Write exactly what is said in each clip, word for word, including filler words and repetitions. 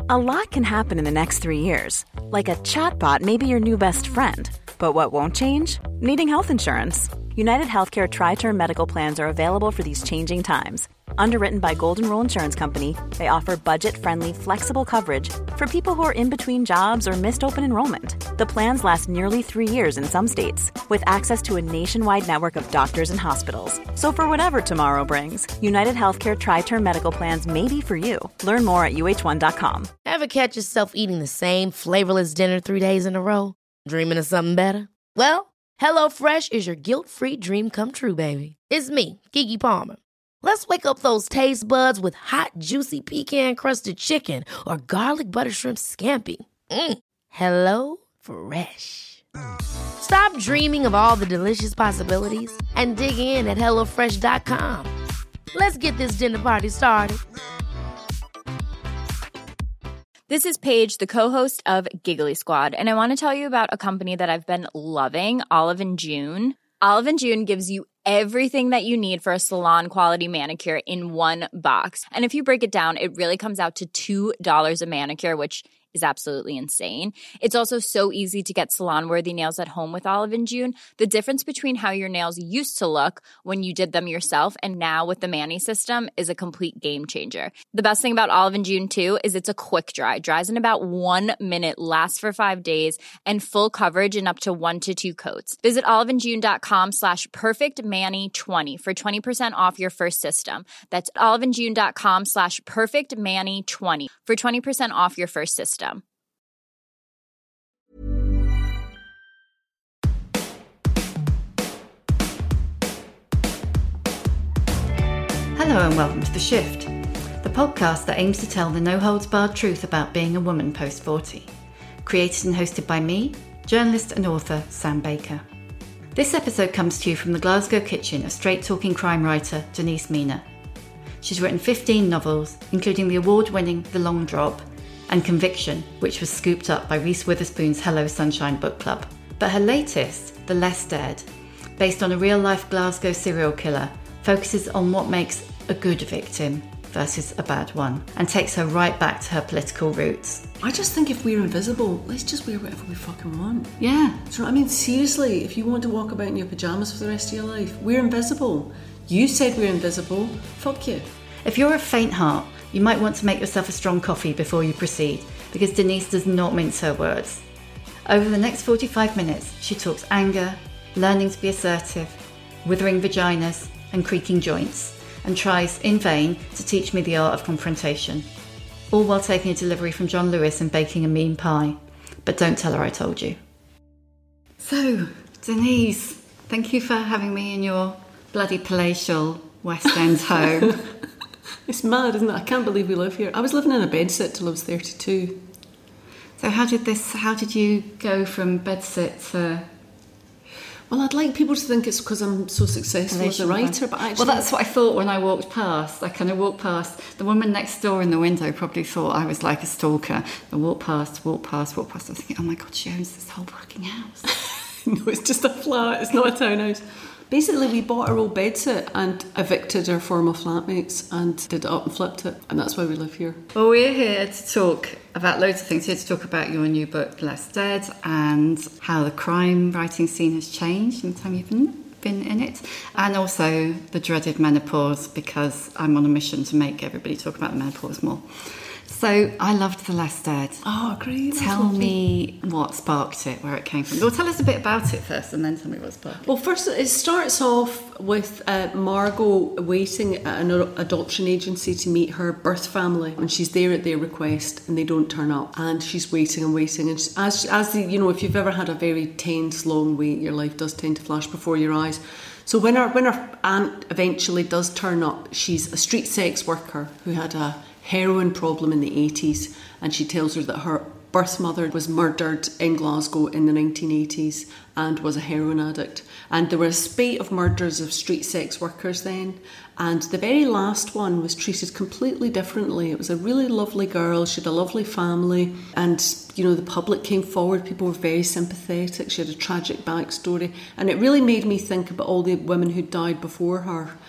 A lot can happen in the next three years. Like a chatbot may be your new best friend. But what won't change? Needing health insurance. United Healthcare Tri-Term Medical Plans are available for these changing times. Underwritten by Golden Rule Insurance Company, they offer budget-friendly, flexible coverage for people who are in between jobs or missed open enrollment. The plans last nearly three years in some states, with access to a nationwide network of doctors and hospitals. So for whatever tomorrow brings, United Healthcare Tri-Term Medical Plans may be for you. Learn more at U H one dot com. Ever catch yourself eating the same flavorless dinner three days in a row? Dreaming of something better? Well, HelloFresh is your guilt-free dream come true, baby. It's me, Keke Palmer. Let's wake up those taste buds with hot, juicy pecan-crusted chicken or garlic butter shrimp scampi. Mm. Hello Fresh. Stop dreaming of all the delicious possibilities and dig in at hello fresh dot com. Let's get this dinner party started. This is Paige, the co-host of Giggly Squad, and I want to tell you about a company that I've been loving, Olive and June. Olive and June gives you everything that you need for a salon-quality manicure in one box. And if you break it down, it really comes out to two dollars a manicure, which is absolutely insane. It's also so easy to get salon-worthy nails at home with Olive and June. The difference between how your nails used to look when you did them yourself and now with the Mani system is a complete game changer. The best thing about Olive and June, too, is it's a quick dry. Dries in about one minute, lasts for five days, and full coverage in up to one to two coats. Visit oliveandjune.com slash perfectmani20 for twenty percent off your first system. That's oliveandjune.com slash perfectmani20 for twenty percent off your first system. Hello and welcome to The Shift, the podcast that aims to tell the no-holds-barred truth about being a woman post forty. Created and hosted by me, journalist and author Sam Baker. This episode comes to you from the Glasgow kitchen of straight-talking crime writer Denise Mina. She's written fifteen novels, including the award-winning The Long Drop and Conviction, which was scooped up by Reese Witherspoon's Hello Sunshine book club. But her latest, The Less Dead, based on a real-life Glasgow serial killer, focuses on what makes a good victim versus a bad one, and takes her right back to her political roots. I just think if we're invisible, let's just wear whatever we fucking want. Yeah. Do you know what I mean? Seriously, if you want to walk about in your pyjamas for the rest of your life, we're invisible. You said we're invisible. Fuck you. If you're a faint heart, you might want to make yourself a strong coffee before you proceed, because Denise does not mince her words. Over the next forty-five minutes, she talks anger, learning to be assertive, withering vaginas and creaking joints, and tries, in vain, to teach me the art of confrontation. All while taking a delivery from John Lewis and baking a mean pie. But don't tell her I told you. So, Denise, thank you for having me in your bloody palatial West End home. It's mad, isn't it? I can't believe we live here. I was living in a bedsit till I was thirty-two. So how did this, how did you go from bedsit to... Well, I'd like people to think it's because I'm so successful as a writer, but actually... Well, that's what I thought when I walked past. I kind of walked past. The woman next door in the window probably thought I was like a stalker. I walked past, walked past, walked past. I was thinking, oh my God, she owns this whole fucking house. No, it's just a flat. It's not a townhouse. Basically, we bought our old bedsit and evicted our former flatmates and did it up and flipped it. And that's why we live here. Well, we're here to talk about loads of things. We're here to talk about your new book, Less Dead, and how the crime writing scene has changed in the time you've been, been in it. And also the dreaded menopause, because I'm on a mission to make everybody talk about the menopause more. So I loved The Less Dead. Oh, great. Tell me what sparked it, where it came from. Well, tell us a bit about it first and then tell me what sparked it. Well, first, it starts off with uh, Margot waiting at an adoption agency to meet her birth family, and she's there at their request and they don't turn up, and she's waiting and waiting, and as, as the, you know, if you've ever had a very tense, long wait, your life does tend to flash before your eyes. So when her, when her aunt eventually does turn up, she's a street sex worker who had a heroin problem in the eighties, and she tells her that her birth mother was murdered in Glasgow in the nineteen eighties and was a heroin addict. And there were a spate of murders of street sex workers then, and the very last one was treated completely differently. It was a really lovely girl, she had a lovely family, and you know, the public came forward, people were very sympathetic, she had a tragic backstory, and it really made me think about all the women who died before her.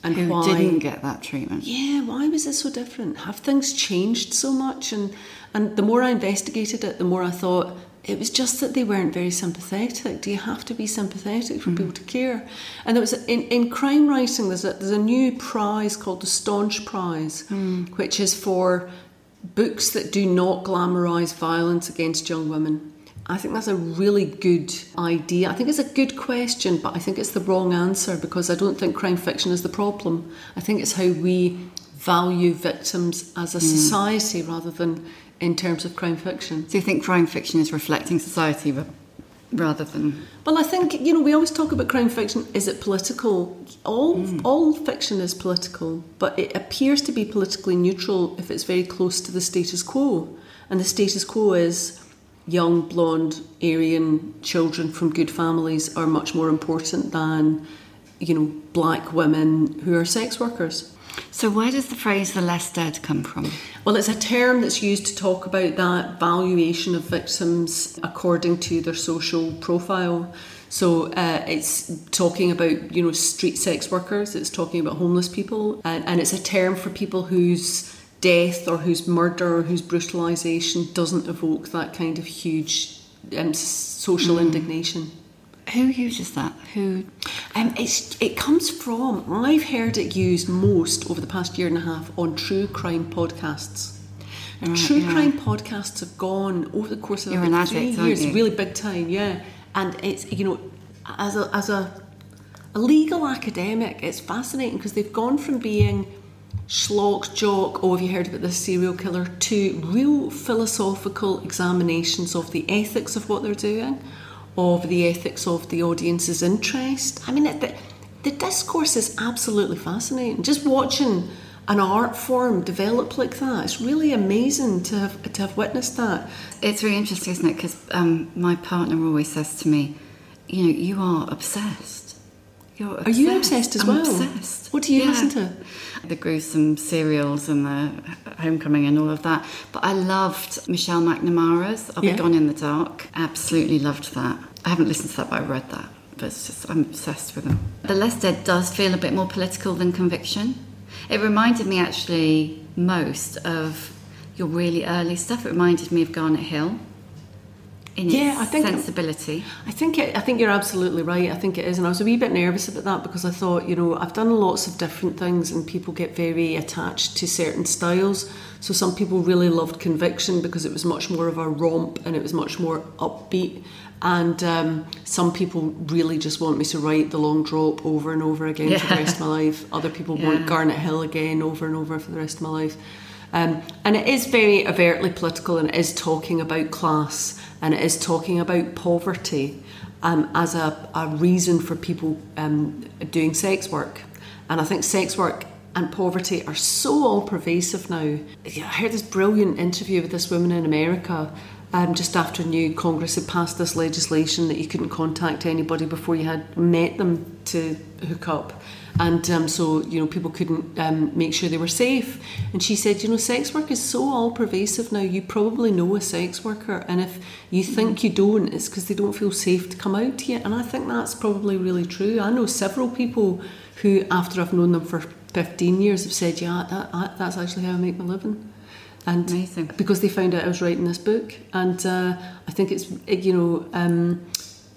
and who why didn't get that treatment. Yeah, why was it so different? Have things changed so much? And and the more I investigated it, the more I thought it was just that they weren't very sympathetic. Do you have to be sympathetic for mm. people to care? And there was a, in, in crime writing, there's a, there's a new prize called the Staunch Prize, mm. which is for books that do not glamorise violence against young women. I think that's a really good idea. I think it's a good question, but I think it's the wrong answer, because I don't think crime fiction is the problem. I think it's how we value victims as a mm. society rather than in terms of crime fiction. So you think crime fiction is reflecting society rather than... Well, I think, you know, we always talk about crime fiction. Is it political? All mm. all fiction is political, but it appears to be politically neutral if it's very close to the status quo. And the status quo is young, blonde, Aryan children from good families are much more important than, you know, black women who are sex workers. So where does the phrase the less dead come from? Well, it's a term that's used to talk about that valuation of victims according to their social profile. So uh, it's talking about, you know, street sex workers, it's talking about homeless people, and, and it's a term for people whose death or whose murder or whose brutalisation doesn't evoke that kind of huge um, social mm. indignation. Who uses that? Who? Um, it's, it comes from, I've heard it used most over the past year and a half on true crime podcasts. Right, true yeah. crime podcasts have gone over the course of You're about an three addict, years, aren't you? really big time, yeah. And it's, you know, as a, as a, a legal academic, it's fascinating because they've gone from being schlock, jock, oh, have you heard about this serial killer, to real philosophical examinations of the ethics of what they're doing, of the ethics of the audience's interest. I mean, the, the discourse is absolutely fascinating. Just watching an art form develop like that, it's really amazing to have to have witnessed that. It's really interesting, isn't it? Because um, my partner always says to me, you know, you are obsessed. You're obsessed. Are you obsessed as I'm well? Obsessed. What do you yeah. listen to? The gruesome serials and the Homecoming and all of that. But I loved Michelle McNamara's I'll yeah. Be Gone in the Dark. Absolutely loved that. I haven't listened to that, but I read that. But it's just, I'm obsessed with them. The Less Dead does feel a bit more political than Conviction. It reminded me actually most of your really early stuff. It reminded me of Garnet Hill. In its yeah, I think sensibility. I think it, I think you're absolutely right. I think it is, and I was a wee bit nervous about that because I thought, you know, I've done lots of different things, and people get very attached to certain styles. So some people really loved Conviction because it was much more of a romp and it was much more upbeat. And um, some people really just want me to write The Long Drop over and over again yeah. for the rest of my life. Other people yeah. want Garnet Hill again over and over for the rest of my life. Um, and it is very overtly political, and it is talking about class, and it is talking about poverty um, as a, a reason for people um, doing sex work. And I think sex work and poverty are so all-pervasive now. I heard this brilliant interview with this woman in America um, just after new Congress had passed this legislation that you couldn't contact anybody before you had met them to hook up. And um, so, you know, people couldn't um, make sure they were safe. And she said, you know, sex work is so all-pervasive now, you probably know a sex worker. And if you think you don't, it's because they don't feel safe to come out to you. And I think that's probably really true. I know several people who, after I've known them for fifteen years, have said, yeah, that, that's actually how I make my living. And amazing. Because they found out I was writing this book. And uh, I think it's, it, you know... Um,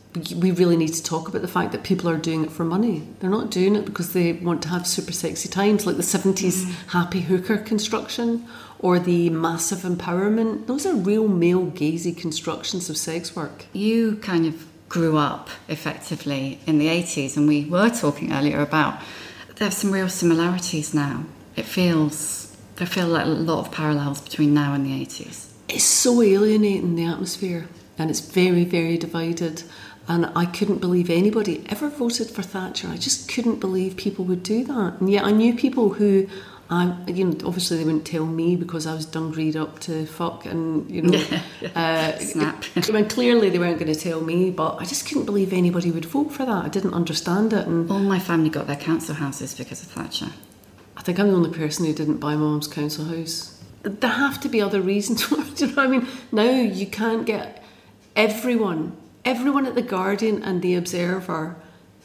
we really need to talk about the fact that people are doing it for money. They're not doing it because they want to have super sexy times, like the seventies mm. happy hooker construction or the massive empowerment. Those are real male gazy constructions of sex work. You kind of grew up effectively in the eighties, and we were talking earlier about there's some real similarities now. It feels, there feel like a lot of parallels between now and the eighties. It's so alienating, the atmosphere, and it's very, very divided. And I couldn't believe anybody ever voted for Thatcher. I just couldn't believe people would do that. And yet I knew people who, I, you know, obviously they wouldn't tell me because I was dungreed up to fuck and, you know. uh, Snap. I mean, clearly they weren't going to tell me, but I just couldn't believe anybody would vote for that. I didn't understand it. And all my family got their council houses because of Thatcher. I think I'm the only person who didn't buy my mum's council house. There have to be other reasons. Do you know what I mean? Now you can't get everyone... Everyone at The Guardian and The Observer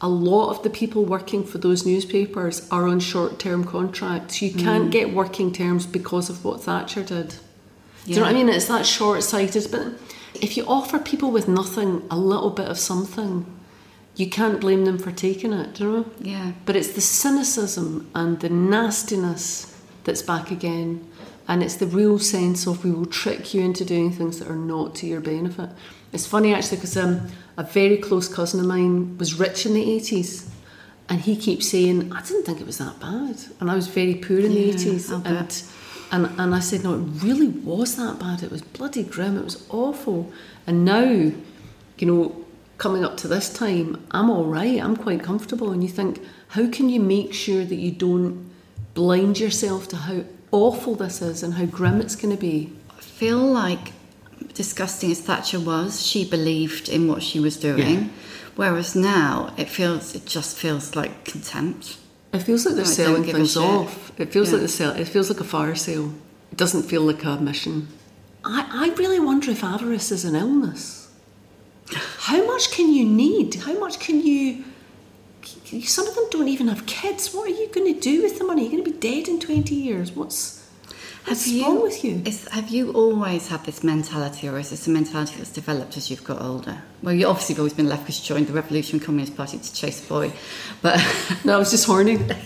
a lot of the people working for those newspapers are on short-term contracts. You can't mm. get working terms because of what Thatcher did. Yeah. Do you know what I mean? It's that short-sighted. But if you offer people with nothing a little bit of something, you can't blame them for taking it, do you know? Yeah. But it's the cynicism and the nastiness that's back again. And it's the real sense of we will trick you into doing things that are not to your benefit. It's funny actually because um, a very close cousin of mine was rich in the eighties, and he keeps saying, I didn't think it was that bad. And I was very poor in yeah, the eighties. And, and and I said, no, it really was that bad. It was bloody grim. It was awful. And now, you know, coming up to this time, I'm all right. I'm quite comfortable. And you think, how can you make sure that you don't blind yourself to how awful this is and how grim it's going to be? I feel like, disgusting as Thatcher was, she believed in what she was doing, yeah. whereas now it feels it just feels like contempt. It feels like they're like selling things off. It feels yeah. like the sell. It feels like a fire sale. It doesn't feel like a mission. I, I really wonder if avarice is an illness. How much can you need? How much can you? Some of them don't even have kids. What are you going to do with the money? You're going to be dead in twenty years. What's What's have wrong you, with you? Is, have you always had this mentality, or is this a mentality that's developed as you've got older? Well, you obviously have always been left because you joined the Revolutionary Communist Party to chase a boy. But no, I was just horny. But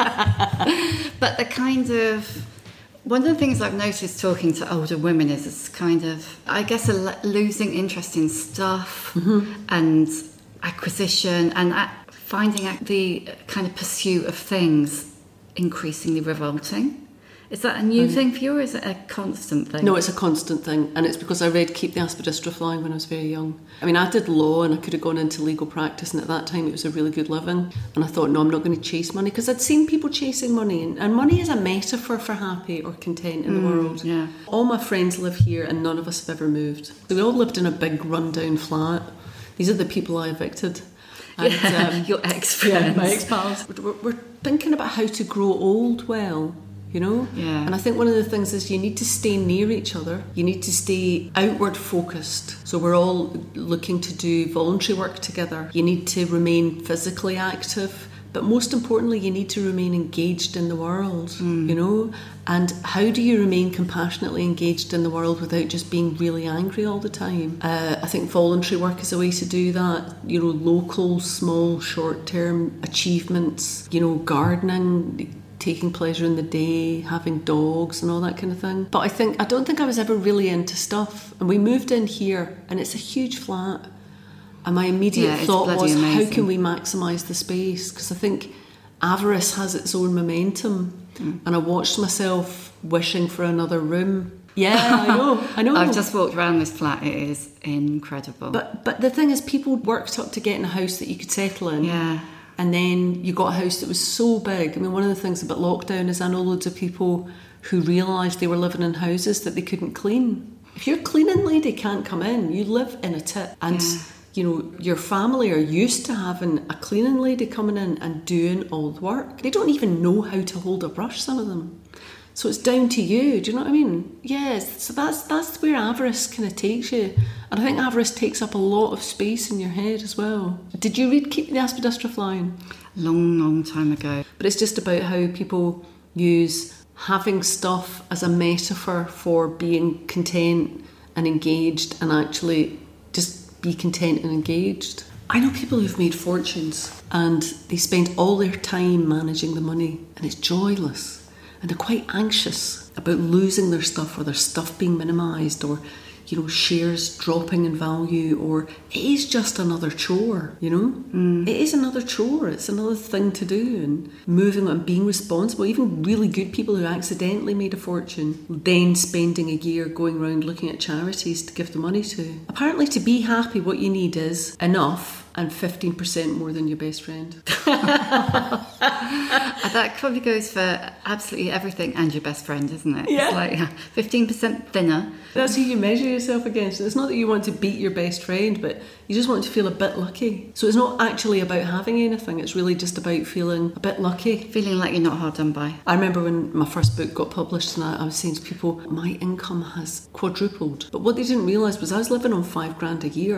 the kind of... One of the things I've noticed talking to older women is it's kind of, I guess, a losing interest in stuff mm-hmm. and acquisition and finding the kind of pursuit of things increasingly revolting. Is that a new mm. thing for you, or is it a constant thing? No, it's a constant thing, and it's because I read Keep the Aspidistra Flying when I was very young. I mean, I did law and I could have gone into legal practice, and at that time it was a really good living, and I thought, no, I'm not going to chase money, because I'd seen people chasing money, and, and money is a metaphor for happy or content in mm, the world. Yeah. All my friends live here and none of us have ever moved. So we all lived in a big rundown flat. These are the people I evicted. And, yeah, um, your ex-friends. Yeah, my ex-pals. We're, we're thinking about how to grow old well. You know? Yeah. And I think one of the things is you need to stay near each other. You need to stay outward focused. So we're all looking to do voluntary work together. You need to remain physically active. But most importantly, you need to remain engaged in the world, mm. you know? And how do you remain compassionately engaged in the world without just being really angry all the time? Uh, I think voluntary work is a way to do that. You know, local, small, short-term achievements, you know, gardening, taking pleasure in the day, having dogs and all that kind of thing. But I think I don't think I was ever really into stuff. And we moved in here and it's a huge flat. And my immediate yeah, thought was, amazing. How can we maximise the space? Because I think avarice has its own momentum. Mm. And I watched myself wishing for another room. Yeah, I know, I know. I've just walked around this flat. It is incredible. But but the thing is, people worked up to get in a house that you could settle in. Yeah. And then you got a house that was so big. I mean, one of the things about lockdown is I know loads of people who realised they were living in houses that they couldn't clean. If your cleaning lady can't come in, you live in a tip. And, yeah. you know, your family are used to having a cleaning lady coming in and doing all the work. They don't even know how to hold a brush, some of them. So it's down to you, do you know what I mean? Yes, so that's that's where avarice kind of takes you. And I think avarice takes up a lot of space in your head as well. Did you read Keep the Aspidistra Flying? Long, long time ago. But it's just about how people use having stuff as a metaphor for being content and engaged, and actually just be content and engaged. I know people who've made fortunes and they spend all their time managing the money, and it's joyless. And they're quite anxious about losing their stuff, or their stuff being minimised, or, you know, shares dropping in value, or it is just another chore, you know? Mm. It is another chore. It's another thing to do, and moving on and being responsible. Even really good people who accidentally made a fortune, then spending a year going around looking at charities to give the money to. Apparently, to be happy, what you need is enough and fifteen percent more than your best friend. That probably goes for absolutely everything and your best friend, isn't it? Yeah. It's like fifteen percent thinner. That's who you measure yourself against. It's not that you want to beat your best friend, but you just want to feel a bit lucky. So it's not actually about having anything. It's really just about feeling a bit lucky. Feeling like you're not hard done by. I remember when my first book got published, and I, I was saying to people, my income has quadrupled. But what they didn't realise was I was living on five grand a year.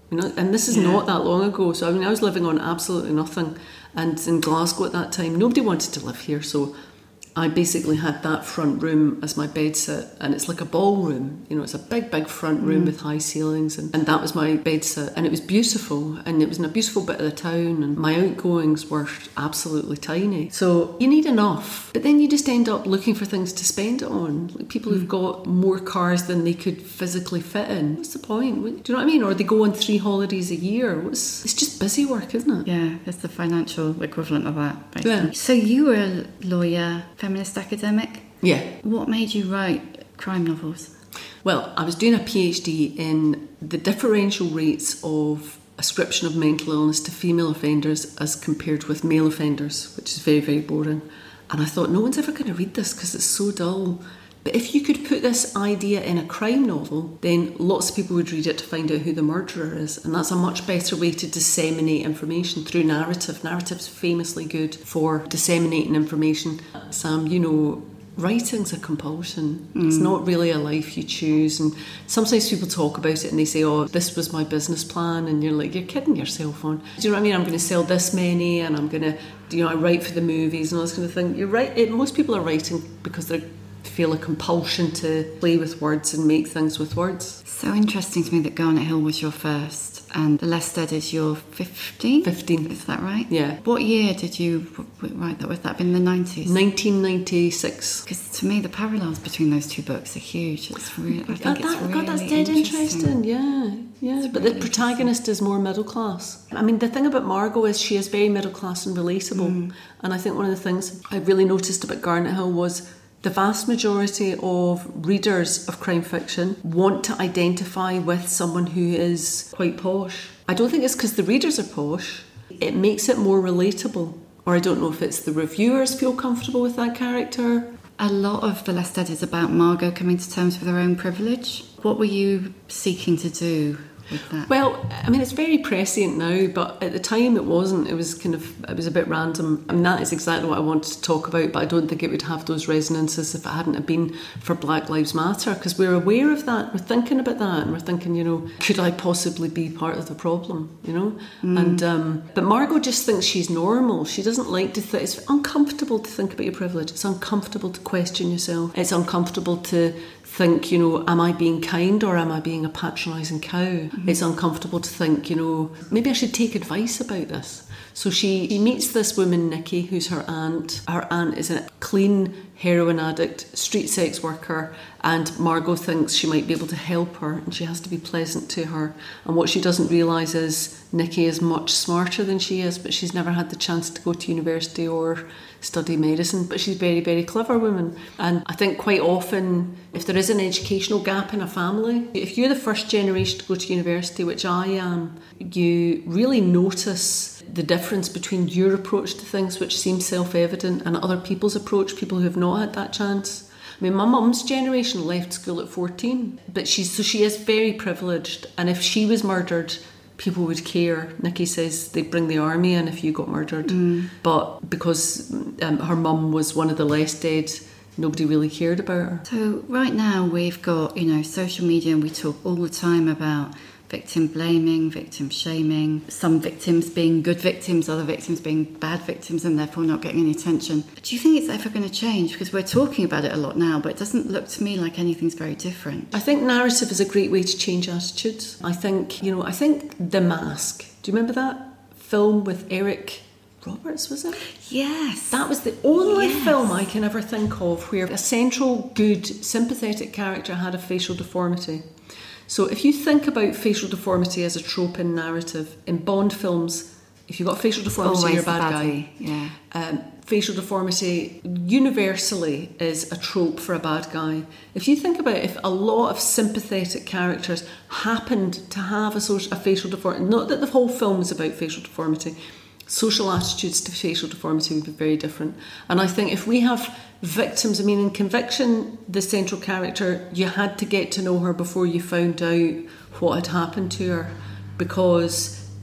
You know, and this is yeah. not that long ago. So I mean, I was living on absolutely nothing, and in Glasgow at that time, nobody wanted to live here. So I basically had that front room as my bedsit, and it's like a ballroom. You know, it's a big, big front room mm. with high ceilings, and, and that was my bedsit, and it was beautiful, and it was in a beautiful bit of the town, and my outgoings were absolutely tiny. So you need enough, but then you just end up looking for things to spend it on. Like people mm. who've got more cars than they could physically fit in. What's the point? Do you know what I mean? Or they go on three holidays a year. What's, it's just busy work, isn't it? Yeah, it's the financial equivalent of that, basically. Yeah. So you were a lawyer, feminist academic. Yeah. What made you write crime novels? Well, I was doing a PhD in the differential rates of ascription of mental illness to female offenders as compared with male offenders, which is very, very boring. And I thought, no one's ever going to read this because it's so dull. But if you could put this idea in a crime novel, then lots of people would read it to find out who the murderer is. And that's a much better way to disseminate information through narrative. Narrative's famously good for disseminating information. Sam, you know, writing's a compulsion. Mm. It's not really a life you choose. And sometimes people talk about it and they say, oh, this was my business plan. And you're like, you're kidding yourself on. Do you know what I mean? I'm going to sell this many and I'm going to, you know, I write for the movies and all this kind of thing. You're right. It, most people are writing because they feel a compulsion to play with words and make things with words. So interesting to me that Garnet Hill was your first and The Less Dead is your fifteenth? fifteenth. Is that right? Yeah. What year did you write that? Was that in the nineties? nineteen ninety-six. Because to me the parallels between those two books are huge. It's really, I think God, it's that, really God, that's dead interesting. interesting. Yeah, yeah. It's but really the protagonist is more middle class. I mean, the thing about Margot is she is very middle class and relatable. Mm. And I think one of the things I really noticed about Garnet Hill was the vast majority of readers of crime fiction want to identify with someone who is quite posh. I don't think it's because the readers are posh. It makes it more relatable. Or I don't know if it's the reviewers feel comfortable with that character. A lot of The Less Dead is about Margot coming to terms with her own privilege. What were you seeking to do with that? Well, I mean, it's very prescient now, but at the time it wasn't. It was kind of, it was a bit random. I mean, that is exactly what I wanted to talk about, but I don't think it would have those resonances if it hadn't have been for Black Lives Matter, because we're aware of that. We're thinking about that, and we're thinking, you know, could I possibly be part of the problem, you know? Mm. And um, but Margot just thinks she's normal. She doesn't like to think, it's uncomfortable to think about your privilege. It's uncomfortable to question yourself. It's uncomfortable to think, you know, am I being kind or am I being a patronising cow? Mm-hmm. It's uncomfortable to think, you know, maybe I should take advice about this. So she, she meets this woman, Nikki, who's her aunt. Her aunt is a clean heroin addict, street sex worker, and Margot thinks she might be able to help her, and she has to be pleasant to her. And what she doesn't realise is Nikki is much smarter than she is, but she's never had the chance to go to university or study medicine, but she's a very, very clever woman. And I think quite often, if there is an educational gap in a family, if you're the first generation to go to university, which I am, you really notice the difference between your approach to things, which seems self-evident, and other people's approach, people who have not had that chance. I mean, my mum's generation left school at fourteen, but she's so she is very privileged, and if she was murdered, people would care. Nikki says they'd bring the army in if you got murdered. Mm. But because um, her mum was one of the less dead, nobody really cared about her. So right now we've got, you know, social media, and we talk all the time about victim blaming, victim shaming, some victims being good victims, other victims being bad victims and therefore not getting any attention. Do you think it's ever going to change? Because we're talking about it a lot now, but it doesn't look to me like anything's very different. I think narrative is a great way to change attitudes. I think, you know, I think The Mask, do you remember that film with Eric Roberts, was it? Yes. That was the only yes. film I can ever think of where a central, good, sympathetic character had a facial deformity. So if you think about facial deformity as a trope in narrative, in Bond films, if you've got facial deformity, always you're a bad guy. Yeah. Um, facial deformity universally is a trope for a bad guy. If you think about it, if a lot of sympathetic characters happened to have a, social, a facial deformity, not that the whole film was about facial deformity, social attitudes to facial deformity would be very different. And I think if we have victims, I mean, in Conviction, the central character, you had to get to know her before you found out what had happened to her, because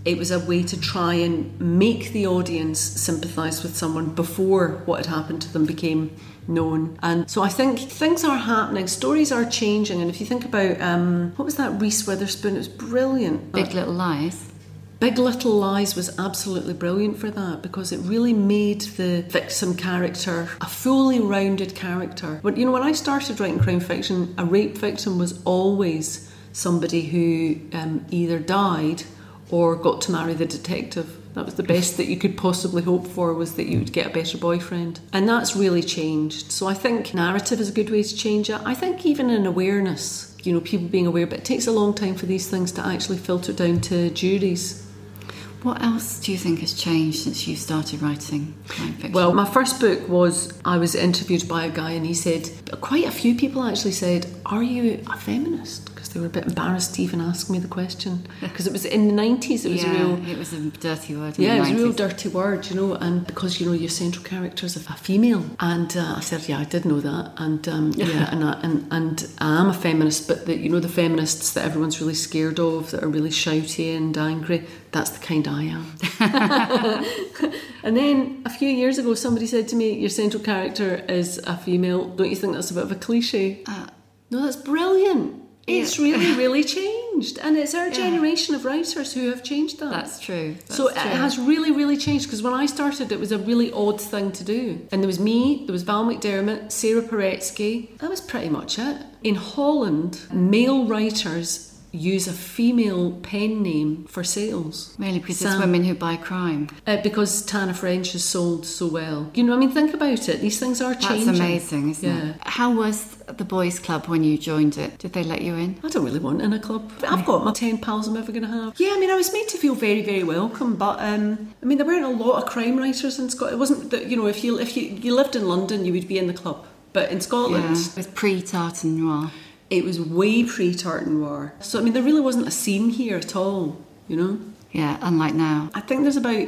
it was a way to try and make the audience sympathise with someone before what had happened to them became known. And so I think things are happening, stories are changing. And if you think about, um, what was that Reese Witherspoon? It was brilliant. Big Little Lies. Big Little Lies was absolutely brilliant for that, because it really made the victim character a fully rounded character. But you know, when I started writing crime fiction, a rape victim was always somebody who um, either died or got to marry the detective. That was the best that you could possibly hope for, was that you would get a better boyfriend. And that's really changed. So I think narrative is a good way to change it. I think even in awareness, you know, people being aware, but it takes a long time for these things to actually filter down to juries. What else do you think has changed since you started writing crime fiction? Well, my first book was, I was interviewed by a guy and he said, quite a few people actually said, are you a feminist? Because they were a bit embarrassed to even ask me the question. Because it was in the nineties, it was yeah, a real... it was a dirty word in Yeah, the it was nineties. a real dirty word, you know, and because, you know, your central character is a female. And uh, I said, yeah, I did know that. And um, yeah, and, I, and, and I am a feminist, but, the, you know, the feminists that everyone's really scared of, that are really shouty and angry, that's the kind I am. And then a few years ago somebody said to me, your central character is a female, don't you think that's a bit of a cliche? Uh, no, that's brilliant. It's yeah. really really changed, and it's our yeah. generation of writers who have changed that. That's true. That's so true. It has really really changed, because when I started it was a really odd thing to do, and there was me, there was Val McDermott, Sarah Paretsky, that was pretty much it. In Holland, male writers use a female pen name for sales. Really? Because Sam, it's women who buy crime. Uh, because Tana French has sold so well. You know, I mean, think about it. These things are changing. That's amazing, isn't yeah. it? How was the boys' club when you joined it? Did they let you in? I don't really want in a club. I've got my ten pals I'm ever going to have. Yeah, I mean, I was made to feel very, very welcome. But um, I mean, there weren't a lot of crime writers in Scotland. It wasn't that, you know, if you if you, you lived in London, you would be in the club. But in Scotland, yeah. It was pre-Tartan Noir. It was way pre-Tartan Noir. So, I mean, there really wasn't a scene here at all, you know? Yeah, unlike now. I think there's about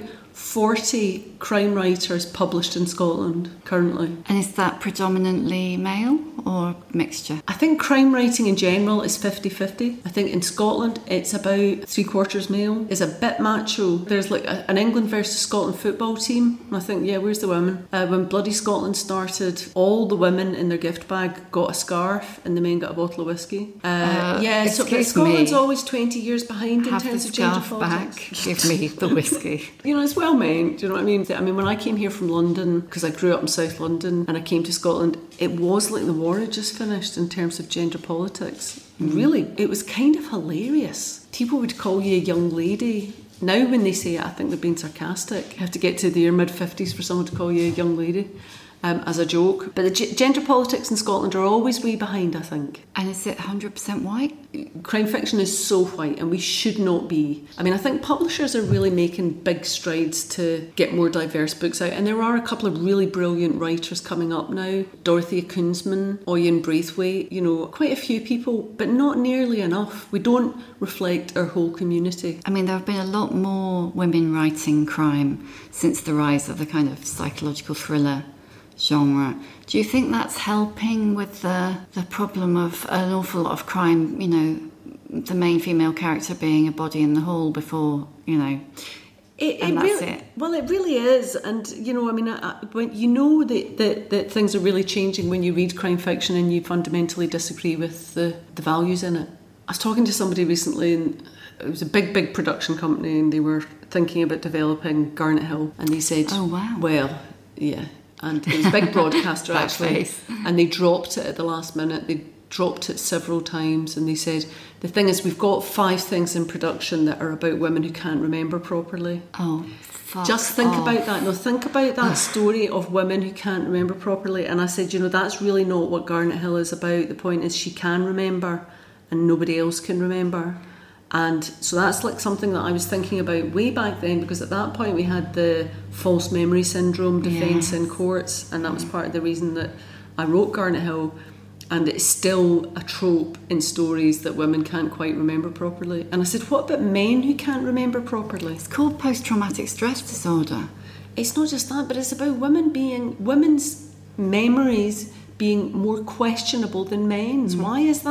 forty crime writers published in Scotland currently. And is that predominantly male or mixture? I think crime writing in general is fifty-fifty. I think in Scotland it's about three quarters male. It's a bit macho. There's like a, an England versus Scotland football team, and I think, yeah, where's the women? Uh, when Bloody Scotland started, all the women in their gift bag got a scarf and the men got a bottle of whiskey. Uh, uh, yeah, so Scotland's me. always twenty years behind in Have terms the of gender scarf politics. Back. Give me the whiskey. You know, it's well meant, do you know what I mean? I mean, when I came here from London, because I grew up in South London, and I came to Scotland, it was like the war had just finished in terms of gender politics. Mm. Really, it was kind of hilarious. People would call you a young lady. Now when they say it, I think they're being sarcastic. You have to get to their mid-fifties for someone to call you a young lady. Um, as a joke. But the g- gender politics in Scotland are always way behind, I think. And is it one hundred percent white? Crime fiction is so white, and we should not be. I mean, I think publishers are really making big strides to get more diverse books out, and there are a couple of really brilliant writers coming up now. Dorothea Kunzman, Oyen Braithwaite, you know, quite a few people, but not nearly enough. We don't reflect our whole community. I mean, there have been a lot more women writing crime since the rise of the kind of psychological thriller genre. Do you think that's helping with the the problem of an awful lot of crime, you know, the main female character being a body in the hall before, you know, it, and it that's really, it? Well, it really is. And, you know, I mean, I, I, when you know that, that, that things are really changing when you read crime fiction and you fundamentally disagree with the, the values in it. I was talking to somebody recently, and it was a big, big production company, and they were thinking about developing Garnet Hill, and they said, oh, wow. Well, yeah. And it was a big broadcaster actually, and they dropped it at the last minute. They dropped it several times, and they said, the thing is, we've got five things in production that are about women who can't remember properly. Oh, fuck Just think off. about that. No, think about that story of women who can't remember properly. And I said, you know, that's really not what Garnet Hill is about. The point is she can remember and nobody else can remember. And so that's like something that I was thinking about way back then, because at that point we had the false memory syndrome defence yes. in courts, and that was part of the reason that I wrote Garnet Hill. And it's still a trope in stories that women can't quite remember properly. And I said, what about men who can't remember properly? It's called post-traumatic stress disorder. It's not just that, but it's about women being, women's memories being more questionable than men's. Mm. Why is that?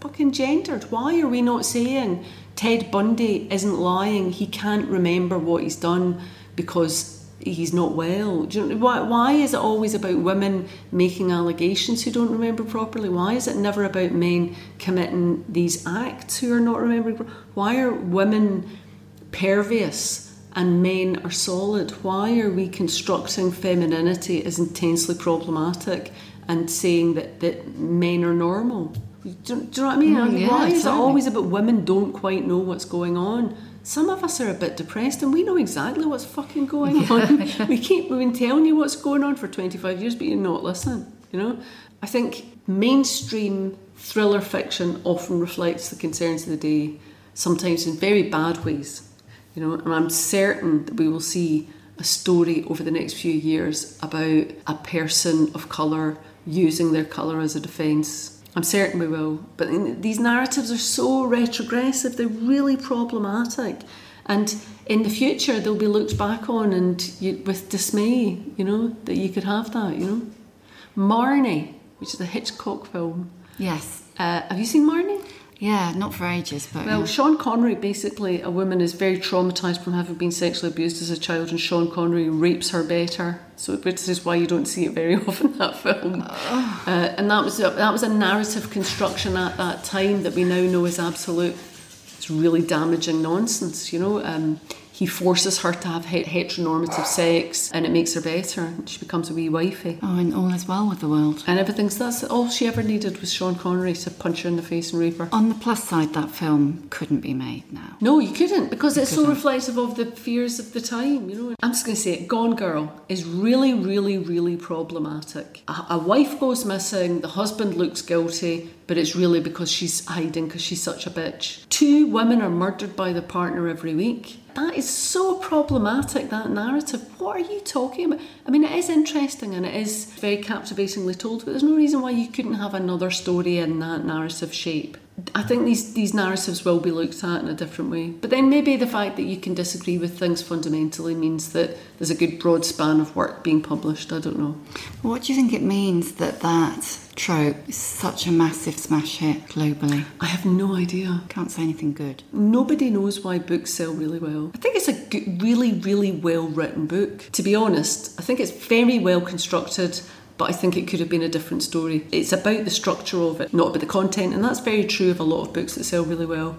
fucking gendered. Why are we not saying Ted Bundy isn't lying? He can't remember what he's done because he's not well. Do you know, why, why is it always about women making allegations who don't remember properly? Why is it never about men committing these acts who are not remembering? Why are women pervious and men are solid? Why are we constructing femininity as intensely problematic and saying that, that men are normal? Do, do you know what I mean? Mm, yeah, Why is totally. it always about women don't quite know what's going on? Some of us are a bit depressed and we know exactly what's fucking going on. we keep, we've been telling you what's going on for twenty-five years, but you're not listening, you know? I think mainstream thriller fiction often reflects the concerns of the day, sometimes in very bad ways, you know, and I'm certain that we will see a story over the next few years about a person of colour using their colour as a defence. I'm certain we will. But these narratives are so retrogressive, they're really problematic. And in the future, they'll be looked back on and you, with dismay, you know, that you could have that, you know. Marnie, which is a Hitchcock film. Yes. Uh, have you seen Marnie? Yeah, not for ages, but... Well, yeah. Sean Connery, basically, a woman is very traumatised from having been sexually abused as a child, and Sean Connery rapes her better. So this is why you don't see it very often, that film. Oh. Uh, and that was, a, that was a narrative construction at that time that we now know is absolute. It's really damaging nonsense, you know. Um, he forces her to have heteronormative sex and it makes her better. And she becomes a wee wifey. Oh, and all is well with the world. And everything's, that's all she ever needed was Sean Connery to punch her in the face and rape her. On the plus side, that film couldn't be made now. No, you couldn't, because You it's couldn't. so reflective of the fears of the time, you know. I'm just going to say it, Gone Girl is really, really, really problematic. A, a wife goes missing, the husband looks guilty, but it's really because she's hiding because she's such a bitch. Two women are murdered by their partner every week. That is so problematic, that narrative. What are you talking about? I mean, it is interesting and it is very captivatingly told, but there's no reason why you couldn't have another story in that narrative shape. I think these, these narratives will be looked at in a different way. But then maybe the fact that you can disagree with things fundamentally means that there's a good broad span of work being published. I don't know. What do you think it means that that trope is such a massive smash hit globally? I have no idea. Can't say anything good. Nobody knows why books sell really well. I think it's a good, really, really well-written book. To be honest, I think it's very well constructed, but I think it could have been a different story. It's about the structure of it, not about the content, and that's very true of a lot of books that sell really well.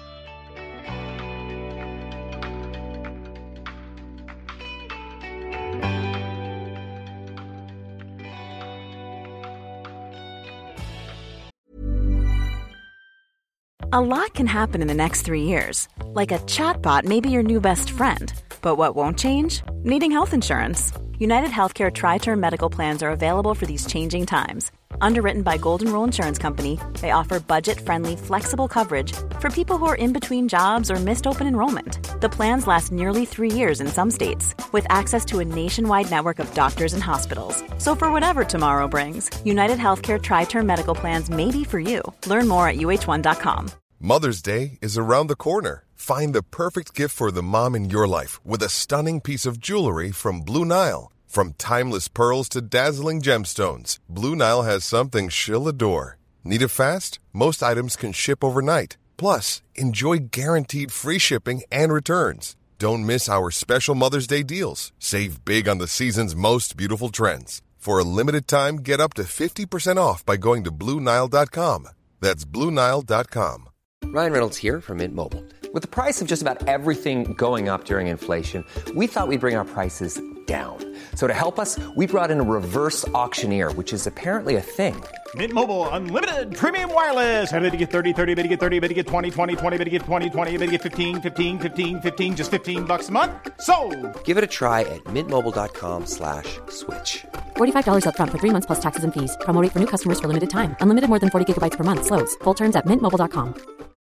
A lot can happen in the next three years. Like a chatbot may be your new best friend. But what won't change? Needing health insurance. United Healthcare Tri-Term Medical Plans are available for these changing times. Underwritten by Golden Rule Insurance Company, they offer budget-friendly, flexible coverage for people who are in between jobs or missed open enrollment. The plans last nearly three years in some states, with access to a nationwide network of doctors and hospitals. So for whatever tomorrow brings, United Healthcare Tri-Term Medical Plans may be for you. Learn more at U H one dot com. Mother's Day is around the corner. Find the perfect gift for the mom in your life with a stunning piece of jewelry from Blue Nile. From timeless pearls to dazzling gemstones, Blue Nile has something she'll adore. Need it fast? Most items can ship overnight. Plus, enjoy guaranteed free shipping and returns. Don't miss our special Mother's Day deals. Save big on the season's most beautiful trends. For a limited time, get up to fifty percent off by going to Blue Nile dot com. That's Blue Nile dot com. Ryan Reynolds here from Mint Mobile. With the price of just about everything going up during inflation, we thought we'd bring our prices down. So to help us, we brought in a reverse auctioneer, which is apparently a thing. Mint Mobile Unlimited Premium Wireless. How to get thirty, thirty, how to get thirty, how to get twenty, twenty, twenty, how to get twenty, twenty, how to get fifteen, fifteen, fifteen, fifteen, just fifteen bucks a month? Sold! Give it a try at mintmobile.com slash switch. forty-five dollars up front for three months plus taxes and fees. Promo rate for new customers for limited time. Unlimited more than forty gigabytes per month. Slows full terms at mint mobile dot com.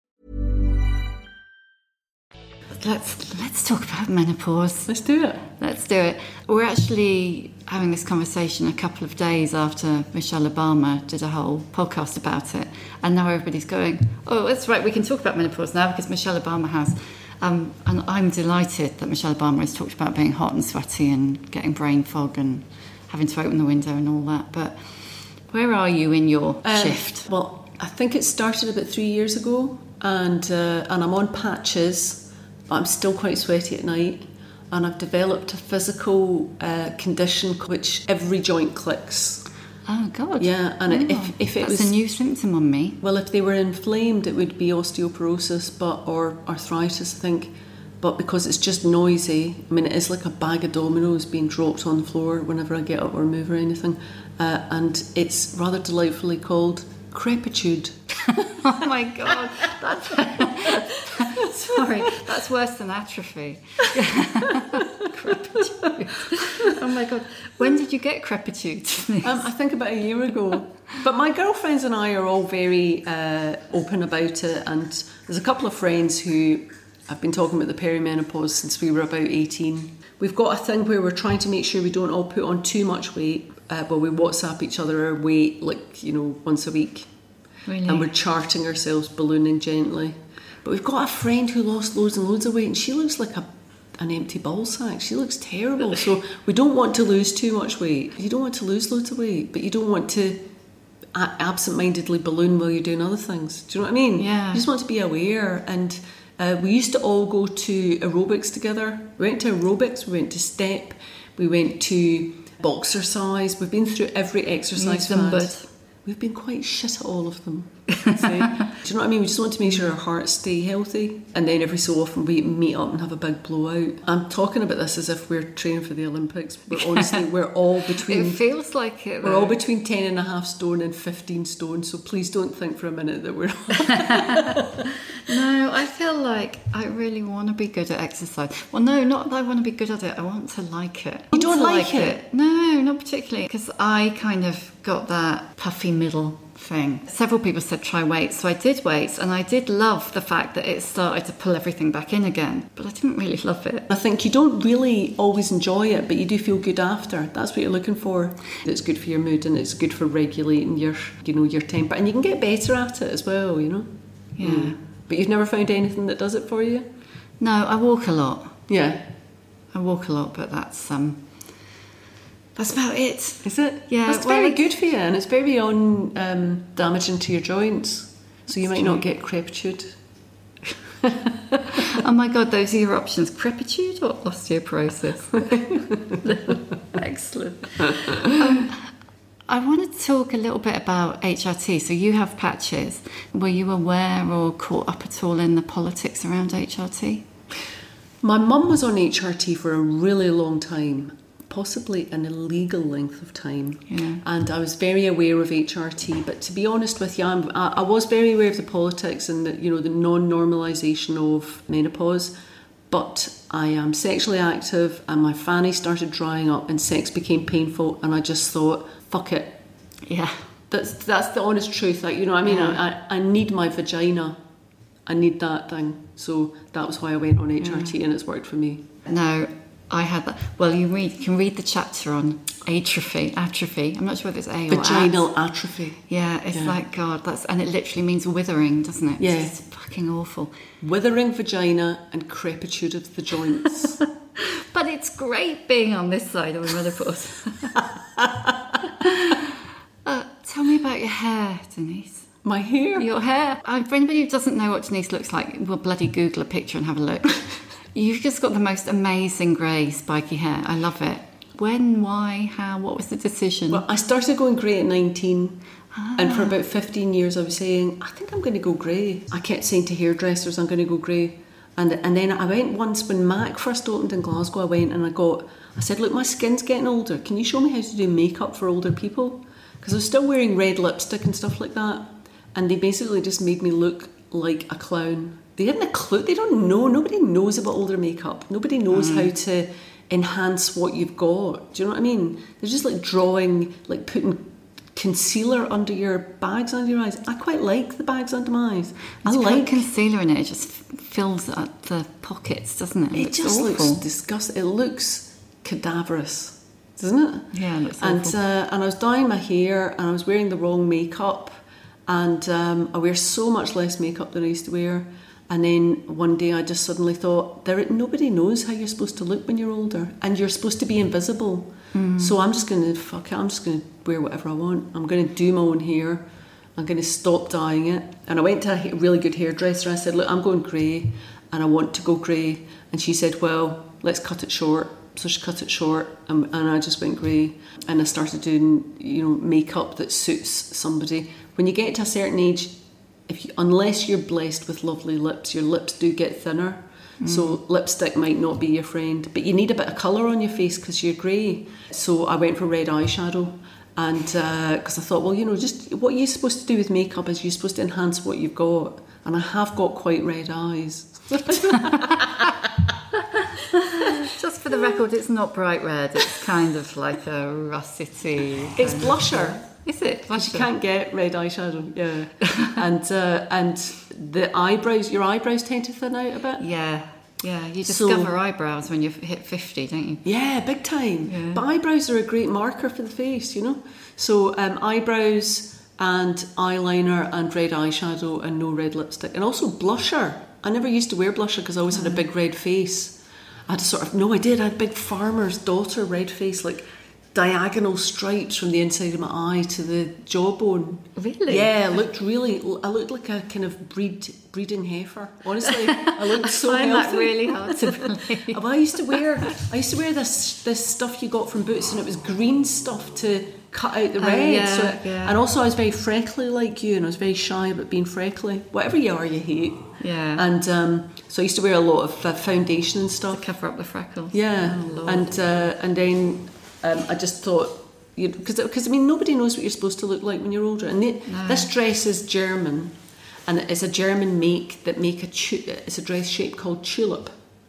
Let's let's talk about menopause. Let's do it. Let's do it. We're actually having this conversation a couple of days after Michelle Obama did a whole podcast about it, and now everybody's going, "Oh, that's right. We can talk about menopause now because Michelle Obama has." Um, and I'm delighted that Michelle Obama has talked about being hot and sweaty and getting brain fog and having to open the window and all that. But where are you in your Um, shift? Well, I think it started about three years ago, and uh, and I'm on patches, but I'm still quite sweaty at night. And I've developed a physical uh, condition which every joint clicks. Oh, God. Yeah, and oh, if, if it that's was... That's a new symptom on me. Well, if they were inflamed, it would be osteoporosis but or arthritis, I think. But because it's just noisy, I mean, it is like a bag of dominoes being dropped on the floor whenever I get up or move or anything. Uh, and it's rather delightfully called crepitude. Oh, my God. That's... Sorry, that's worse than atrophy. Crepitude. Oh my God. When did you get crepitude? Um, I think about a year ago. But my girlfriends and I are all very uh, open about it, and there's a couple of friends who have been talking about the perimenopause since we were about eighteen. We've got a thing where we're trying to make sure we don't all put on too much weight, uh, but we WhatsApp each other our weight, like, you know, once a week. Really? And we're charting ourselves, ballooning gently. But we've got a friend who lost loads and loads of weight, and she looks like a an empty ball sack. She looks terrible. So we don't want to lose too much weight. You don't want to lose loads of weight, but you don't want to a- absent-mindedly balloon while you're doing other things. Do you know what I mean? Yeah. You just want to be aware. And uh, we used to all go to aerobics together. We went to aerobics, we went to step, we went to boxercise. We've been through every exercise fad. We've been quite shit at all of them. Do you know what I mean? We just want to make sure our hearts stay healthy, and then every so often we meet up and have a big blowout. I'm talking about this as if we're training for the Olympics, but honestly we're all between... It feels like it, though. We're all between ten and a half stone and fifteen stone, so please don't think for a minute that we're... No, I feel like I really want to be good at exercise. Well, no, not that I want to be good at it. I want to like it. You don't like, like it? it? No, not particularly, because I kind of got that puffy middle thing. Several people said try weights, so I did weights, and I did love the fact that it started to pull everything back in again, but I didn't really love it. I think you don't really always enjoy it, but you do feel good after. That's what you're looking for. It's good for your mood, and it's good for regulating your, you know, your temper, and you can get better at it as well, you know. Yeah. Mm. But you've never found anything that does it for you? No, I walk a lot. Yeah. I walk a lot, but that's um that's about it. Is it? Yeah. That's well, very it's, good for you, and it's very un um, damaging to your joints, so you might not get crepitude. Oh my God, those are your options: crepitude or osteoporosis. Excellent. Um, I want to talk a little bit about H R T. So you have patches. Were you aware or caught up at all in the politics around H R T? My mum was on H R T for a really long time, possibly an illegal length of time. Yeah. And I was very aware of H R T. But to be honest with you, I'm, I, I was very aware of the politics and the, you know, the non-normalisation of menopause. But I am sexually active, and my fanny started drying up, and sex became painful, and I just thought, fuck it. Yeah. That's that's the honest truth. Like, you know what I mean? Yeah. I, I need my vagina. I need that thing. So that was why I went on H R T, yeah. And it's worked for me. No, I had that. Well, you read, you can read the chapter on atrophy. Atrophy. I'm not sure whether it's A or Vaginal at. atrophy. Yeah, it's yeah. like, God, that's, and it literally means withering, doesn't it? Yeah. It's just fucking awful. Withering vagina and crepitude of the joints. But it's great being on this side of the menopause. uh, tell me about your hair, Denise. My hair? Your hair. Uh, for anybody who doesn't know what Denise looks like, we'll bloody Google a picture and have a look. You've just got the most amazing grey, spiky hair. I love it. When, why, how, what was the decision? Well, I started going grey at nineteen. Ah. And for about fifteen years I was saying, I think I'm going to go grey. I kept saying to hairdressers, I'm going to go grey. And and then I went once when Mac first opened in Glasgow, I went and I got, I said, look, my skin's getting older. Can you show me how to do makeup for older people? Because I was still wearing red lipstick and stuff like that. And they basically just made me look like a clown. They hadn't a clue. They don't know. Nobody knows about older makeup. Nobody knows mm. how to enhance what you've got. Do you know what I mean? They're just like drawing, like putting concealer under your bags under your eyes. I quite like the bags under my eyes. I It's like concealer in it. It just fills up the pockets, doesn't it? It, it looks just awful. looks disgusting. It looks cadaverous, doesn't it? Yeah, it looks and awful. uh, and I was dyeing my hair and I was wearing the wrong makeup, and um, I wear so much less makeup than I used to wear. And then one day I just suddenly thought, there nobody knows how you're supposed to look when you're older, and you're supposed to be invisible. Mm. So I'm just going to fuck it. I'm just going to wear whatever I want. I'm going to do my own hair. I'm I'm going to stop dyeing it. And I went to a really good hairdresser. I said, look, I'm going grey and I want to go grey. And she said, well, let's cut it short. So she cut it short, and, and I just went grey. And I started doing, you know, makeup that suits somebody. When you get to a certain age, if you, unless you're blessed with lovely lips, your lips do get thinner. Mm. So lipstick might not be your friend. But you need a bit of colour on your face because you're grey. So I went for red eyeshadow. And because uh, I thought, well, you know, just what you're supposed to do with makeup is you're supposed to enhance what you've got. And I have got quite red eyes. Just for the record, it's not bright red. It's kind of like a russety. It's blusher. Of, is it? Blusher. You can't get red eyeshadow, yeah. and uh, and the eyebrows, your eyebrows tend to thin out a bit. Yeah, yeah. You discover so, eyebrows when you hit fifty, don't you? Yeah, big time. Yeah. But eyebrows are a great marker for the face, you know. So um, eyebrows and eyeliner and red eyeshadow and no red lipstick, and also blusher. I never used to wear blusher because I always had a big red face. I had a sort of, no I did, I had a big farmer's daughter red face, like diagonal stripes from the inside of my eye to the jawbone. Really? Yeah, I looked really, I looked like a kind of breed, breeding heifer. Honestly, I looked so I find healthy. That really hard to believe. Well, I used to wear, I used to wear this this stuff you got from Boots, and it was green stuff to cut out the red. Oh, yeah, so it, yeah. And also I was very freckly like you, and I was very shy about being freckly. Whatever you are, you hate. Yeah. And um, so I used to wear a lot of uh, foundation and stuff. To cover up the freckles. Yeah. Oh, Lord. And uh, and then um, I just thought, because because I mean nobody knows what you're supposed to look like when you're older. And they, no. This dress is German, and it's a German make that make a tu- it's a dress shape called tulip.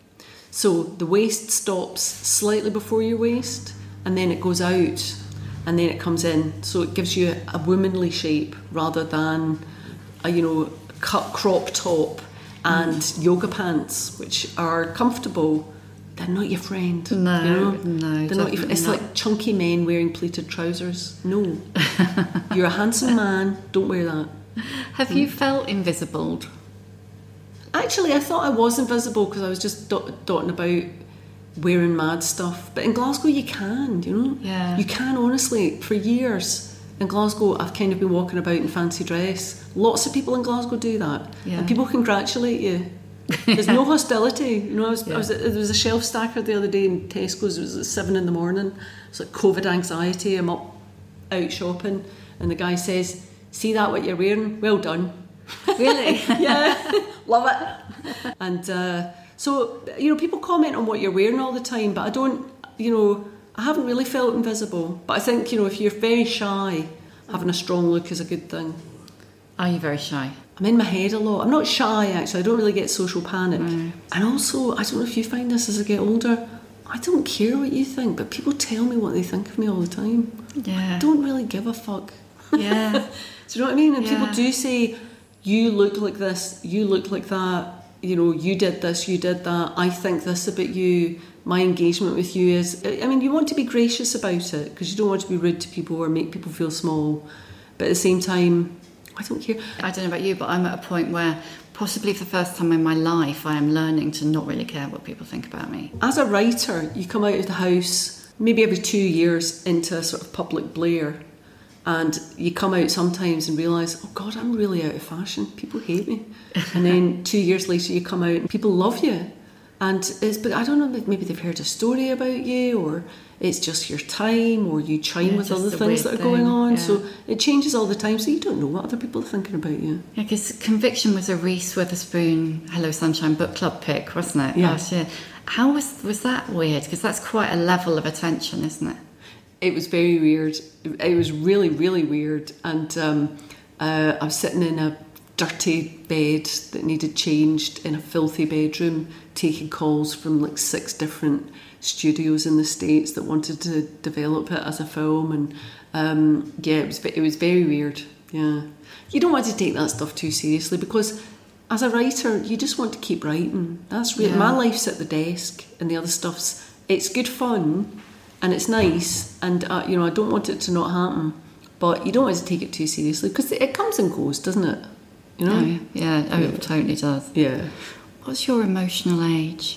So the waist stops slightly before your waist, and then it goes out, and then it comes in. So it gives you a womanly shape rather than a, you know, cut crop top and mm. yoga pants, which are comfortable. They're not your friend. No, you know? no. They're not your, it's not. like chunky men wearing pleated trousers. No. You're a handsome man, don't wear that. Have mm. you felt invisibled? Actually, I thought I was invisible because I was just dot- dotting about wearing mad stuff. But in Glasgow, you can, you know? Yeah. You can, honestly. For years in Glasgow, I've kind of been walking about in fancy dress. Lots of people in Glasgow do that. Yeah. And people congratulate you. There's no hostility. You know, I was, yeah. I was, there was a shelf stacker the other day in Tesco's. It was at seven in the morning. It's like COVID anxiety. I'm up out shopping, and the guy says, "See that what you're wearing? Well done." Really? Yeah, love it. And uh, so, you know, people comment on what you're wearing all the time, but I don't, you know, I haven't really felt invisible. But I think, you know, if you're very shy, having a strong look is a good thing. Are you very shy? I'm in my head a lot. I'm not shy, actually. I don't really get social panic. Mm. And also, I don't know if you find this as I get older, I don't care what you think, but people tell me what they think of me all the time. Yeah. I don't really give a fuck. Yeah. Do you know what I mean? And yeah. people do say, you look like this, you look like that, you know, you did this, you did that, I think this about you, my engagement with you is... I mean, you want to be gracious about it because you don't want to be rude to people or make people feel small. But at the same time, I don't care. I don't know about you, but I'm at a point where possibly for the first time in my life I am learning to not really care what people think about me. As a writer, you come out of the house maybe every two years into a sort of public blare, and you come out sometimes and realise, oh God, I'm really out of fashion. People hate me. And then two years later you come out and people love you. And it's, but I don't know, maybe they've heard a story about you, or it's just your time, or you chime yeah, with other the things that are thing. going on. Yeah. So it changes all the time, so you don't know what other people are thinking about you. Yeah, because Conviction was a Reese Witherspoon Hello Sunshine book club pick, wasn't it? Yeah. Last year. How was was that weird? Because that's quite a level of attention, isn't it? It was very weird. It was really, really weird. And um, uh, I was sitting in a dirty bed that needed changed in a filthy bedroom, taking calls from like six different studios in the States that wanted to develop it as a film. And um, yeah, it was it was very weird. Yeah, you don't want to take that stuff too seriously because as a writer, you just want to keep writing. That's really, yeah. my life's at the desk, and the other stuff's, it's good fun. And it's nice, and uh, you know, I don't want it to not happen, but you don't want to take it too seriously because it comes and goes, doesn't it? You know? Oh, yeah, yeah. Oh, it totally does. Yeah. What's your emotional age?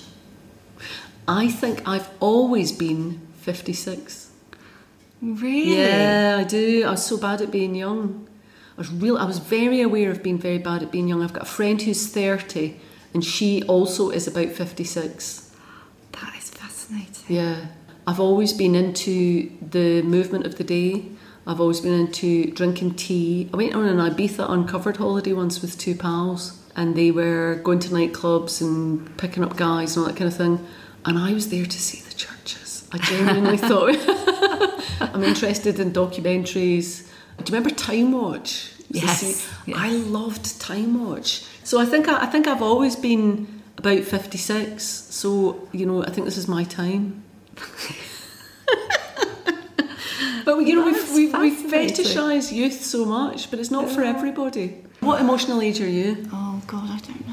I think I've always been fifty-six. Really? Yeah, I do. I was so bad at being young. I was real. I was very aware of being very bad at being young. I've got a friend who's thirty, and she also is about fifty-six. That is fascinating. Yeah. I've always been into the movement of the day. I've always been into drinking tea. I went on an Ibiza uncovered holiday once with two pals, and they were going to nightclubs and picking up guys and all that kind of thing. And I was there to see the churches. I genuinely thought, I'm interested in documentaries. Do you remember Time Watch? Yes. yes. I loved Time Watch. So I think I, I think I've always been about fifty-six. So, you know, I think this is my time. But, you know, That's we we we fascinating. fetishise youth so much, but it's not for everybody. What emotional age are you? Oh, God, I don't know.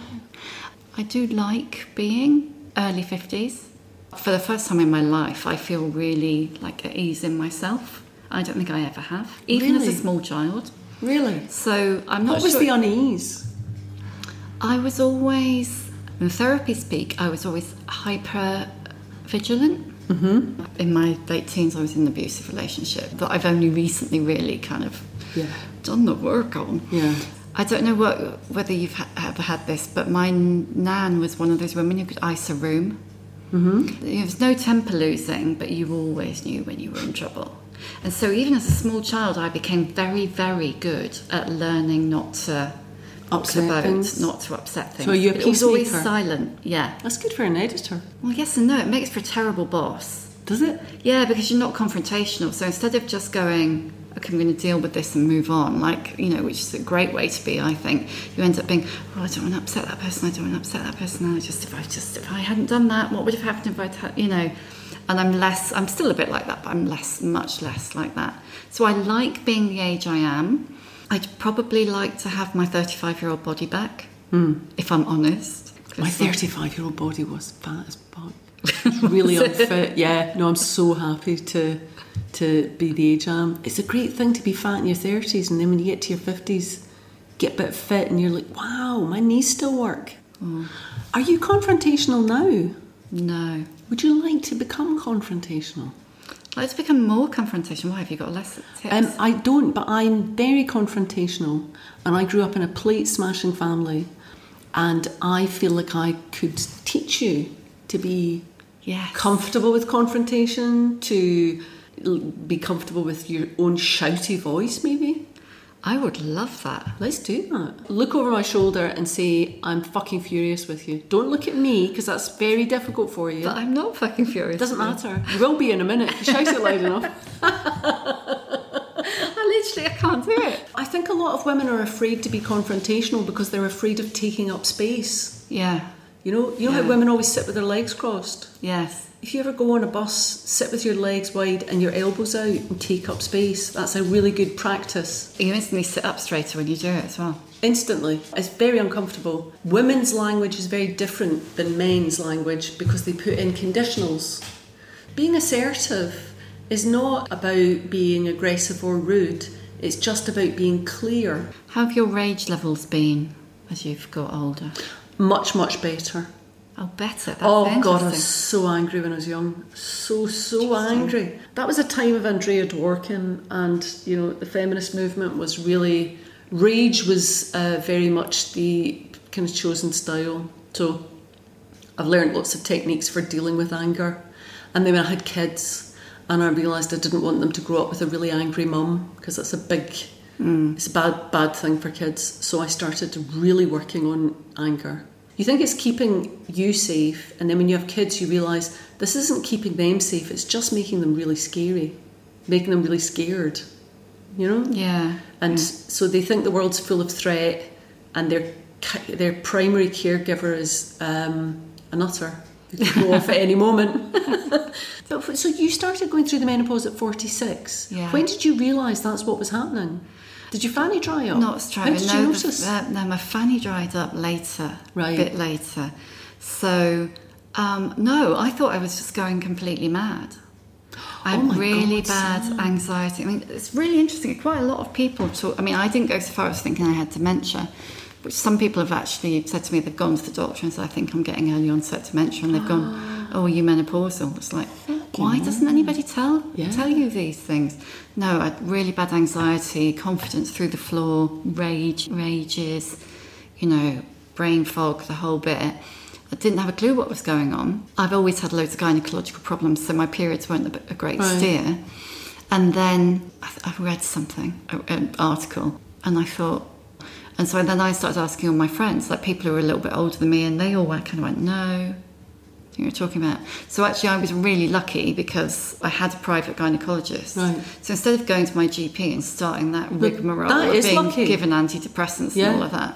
I do like being early fifties. For the first time in my life, I feel really like at ease in myself. I don't think I ever have, even Really? as a small child. Really? So I'm not What was sure. the unease? I was always, in therapy speak, I was always hyper vigilant. Mm-hmm. In my late teens, I was in an abusive relationship that I've only recently really kind of Yeah. done the work on. Yeah. I don't know what, whether you've ha- ever had this, but my nan was one of those women who could ice a room. Mm-hmm. There was no temper losing, but you always knew when you were in trouble. And so even as a small child, I became very, very good at learning not to Upset about, things. not to upset things. So are you a It was always peacemaker? silent, yeah. That's good for an editor. Well, yes and no. It makes for a terrible boss. Does it? Yeah, because you're not confrontational. So instead of just going, okay, I'm going to deal with this and move on, like, you know, which is a great way to be, I think, you end up being, oh, I don't want to upset that person, I don't want to upset that person. I just, if I just, if I hadn't done that, what would have happened if I'd had, you know, and I'm less, I'm still a bit like that, but I'm less, much less like that. So I like being the age I am. I'd probably like to have my thirty-five-year-old body back, mm. if I'm honest. My thirty-five-year-old body was fat as fuck. Really unfit. Yeah, no, I'm so happy to to be the age I am. It's a great thing to be fat in your thirties, and then when you get to your fifties, get a bit fit, and you're like, wow, my knees still work. Mm. Are you confrontational now? No. Would you like to become confrontational? I'd like to become more confrontational. Why, have you got less tips? Um, I don't, but I'm very confrontational, and I grew up in a plate-smashing family, and I feel like I could teach you to be yes. comfortable with confrontation, to l- be comfortable with your own shouty voice, maybe. I would love that. Let's do that. Look over my shoulder and say, I'm fucking furious with you. Don't look at me, because that's very difficult for you. But I'm not fucking furious. It doesn't matter. You will be in a minute. You shout it loud enough. I literally, I can't do it. I think a lot of women are afraid to be confrontational because they're afraid of taking up space. Yeah. You know, you know Yeah. how women always sit with their legs crossed? Yes. If you ever go on a bus, sit with your legs wide and your elbows out and take up space. That's a really good practice. You instantly sit up straighter when you do it as well. Instantly. It's very uncomfortable. Women's language is very different than men's language because they put in conditionals. Being assertive is not about being aggressive or rude. It's just about being clear. How have your rage levels been as you've got older? Much, much better. Oh, better. That's Oh God, I was interesting. so angry when I was young. So, so angry. That was a time of Andrea Dworkin, and, you know, the feminist movement was really... Rage was uh, very much the kind of chosen style. So I've learned lots of techniques for dealing with anger. And then when I had kids, and I realised I didn't want them to grow up with a really angry mum, because that's a big... Mm. It's a bad, bad thing for kids. So I started really working on anger. You think it's keeping you safe, and then when you have kids you realise this isn't keeping them safe, it's just making them really scary, making them really scared, you know? Yeah. And yeah. so they think the world's full of threat, and their their primary caregiver is um, a nutter who can go off at any moment. But, so you started going through the menopause at forty-six. Yeah. When did you realise that's what was happening? Did your fanny dry up? Not straight. How did no, you the- notice? uh, no, my fanny dried up later. Right. A bit later. So, um, no, I thought I was just going completely mad. I Oh had my really God, bad Sam. anxiety. I mean, it's really interesting. Quite a lot of people talk. I mean, I didn't go so far as thinking I had dementia, which some people have actually said to me they've gone to the doctor and said, I think I'm getting early onset dementia, and they've gone, oh, are you menopausal? It's like, Why yeah. doesn't anybody tell Yeah. tell you these things? No, I had really bad anxiety, confidence through the floor, rage, rages, you know, brain fog, the whole bit. I didn't have a clue what was going on. I've always had loads of gynecological problems, so my periods weren't a, a great Right. steer. And then I, I read something, an article, and I thought, and so then I started asking all my friends, like people who were a little bit older than me, and they all went, kind of went, no, you were talking about. So actually I was really lucky because I had a private gynaecologist. Right. So instead of going to my G P and starting that rigmarole that of is being lucky. given antidepressants Yeah. and all of that,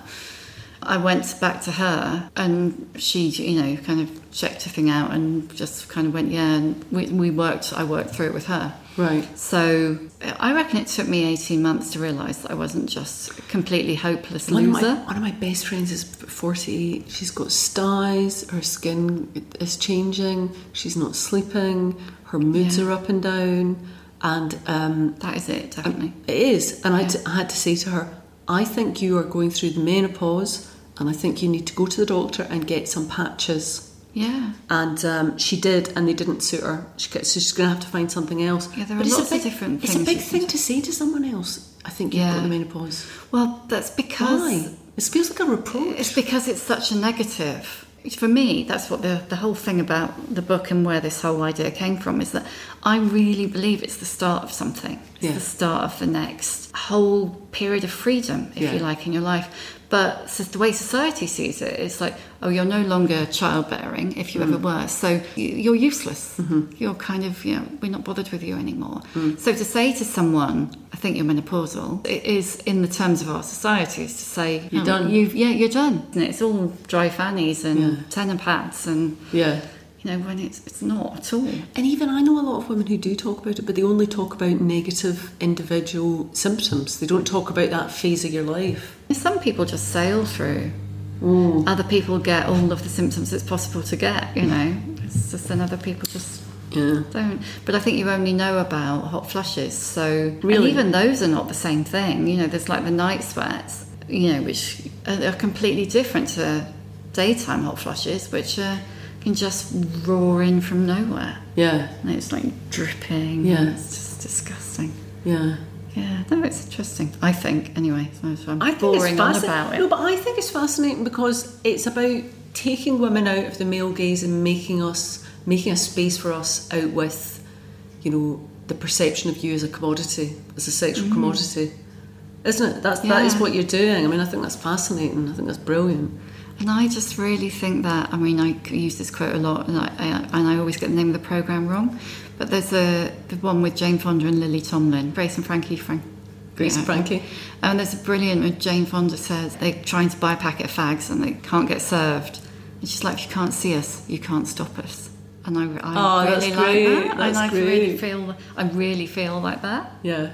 I went back to her and she, you know, kind of checked everything out and just kind of went, yeah, and we, we worked, I worked through it with her. Right. So I reckon it took me eighteen months to realise that I wasn't just a completely hopeless One of, loser. my, one of my best friends is forty-eight. She's got styes, her skin is changing, she's not sleeping, her moods Yeah. are up and down, and um, That is it, definitely. it is. And I, Yeah. t- I had to say to her, I think you are going through the menopause, and I think you need to go to the doctor and get some patches. Yeah. And um, she did, and they didn't suit her. She gets, so she's going to have to find something else. Yeah, there are But it's a lots of big- different It's things a big you can thing do. to say to someone else. I think you've Yeah. got the menopause. Well, that's because Why? It feels like a reproach. it's because it's such a negative. For me, that's what the, the whole thing about the book and where this whole idea came from is that I really believe it's the start of something. It's Yeah. the start of the next whole period of freedom, if Yeah. you like, in your life. But so the way society sees it, it's like, oh, you're no longer childbearing, if you Mm. ever were, so you- you're useless. Mm-hmm. You're kind of, you know, we're not bothered with you anymore. Mm. So to say to someone, I think you're menopausal, it is, in the terms of our society, is to say, You're oh, done. You've, yeah, you're done. And it's all dry fannies and Yeah. tenor pads and, Yeah. you know, when it's, it's not at all. And even I know a lot of women who do talk about it, but they only talk about negative individual symptoms. They don't talk about that phase of your life. Some people just sail through. Mm. Other people get all of the symptoms it's possible to get, you know. It's just then other people just Yeah. don't. But I think you only know about hot flushes. So Really? and even those are not the same thing. You know, there's like the night sweats, you know, which are, are completely different to daytime hot flushes, which uh, can just roar in from nowhere. Yeah. And it's like dripping. Yeah. And it's just disgusting. Yeah. Yeah, no, it's interesting. I think, anyway. So, so I'm I think boring it's on fascinating. about it. No, but I think it's fascinating because it's about taking women out of the male gaze and making us, making a space for us out with, you know, the perception of you as a commodity, as a sexual commodity, isn't it? That's that is Yeah. what you're doing. I mean, I think that's fascinating. I think that's brilliant. And I just really think that, I mean, I use this quote a lot, and I, I, and I always get the name of the programme wrong, but there's a the one with Jane Fonda and Lily Tomlin, Grace and Frankie. Frank, Grace and Frankie. And there's a brilliant, where Jane Fonda says they're trying to buy a packet of fags and they can't get served. And she's like, if you can't see us, you can't stop us. And I, I Oh, really that's like great. that. That's and I really great. feel, I really feel like that. Yeah.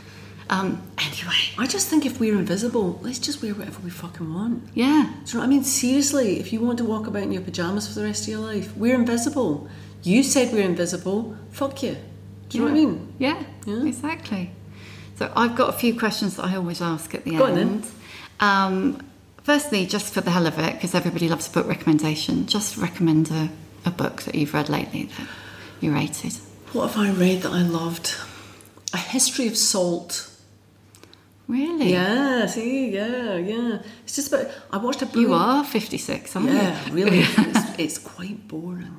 Um, anyway, I just think if we're invisible, let's just wear whatever we fucking want. yeah. Do you know what I mean? Seriously, if you want to walk about in your pyjamas for the rest of your life, we're invisible. You said we're invisible. Fuck you. Do you know what I mean? Yeah, Yeah. exactly. So I've got a few questions that I always ask at the Go on end. then. Um, firstly, just for the hell of it, because everybody loves a book recommendation, just recommend a, a book that you've read lately that you rated. What have I read that I loved? A History of Salt. Really? Yeah, see, yeah, yeah. It's just about, I watched a You brilliant- are fifty-six, aren't you? Yeah, really. it's, it's quite boring.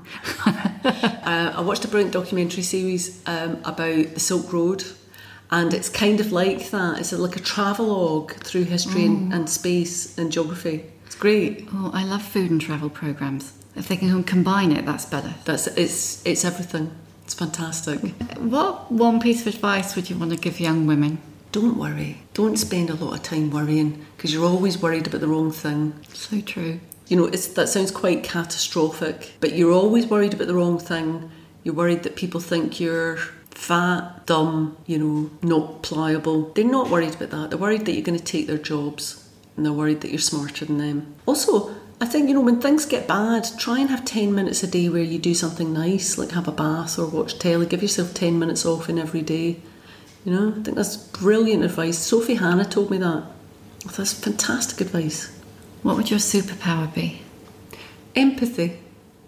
uh, I watched a brilliant documentary series um, about the Silk Road, and it's kind of like that. It's like a travelogue through history and, and space and geography. It's great. Oh, I love food and travel programmes. If they can combine it, that's better. That's it's it's everything. It's fantastic. What one piece of advice would you want to give young women? Don't worry. Don't spend a lot of time worrying because you're always worried about the wrong thing. So true. You know, it's, that sounds quite catastrophic, but you're always worried about the wrong thing. You're worried that people think you're fat, dumb, you know, not pliable. They're not worried about that. They're worried that you're going to take their jobs, and they're worried that you're smarter than them. Also, I think, you know, when things get bad, try and have ten minutes a day where you do something nice, like have a bath or watch telly. Give yourself ten minutes off in every day. You know, I think that's brilliant advice. Sophie Hannah told me that. That's fantastic advice. What would your superpower be? Empathy.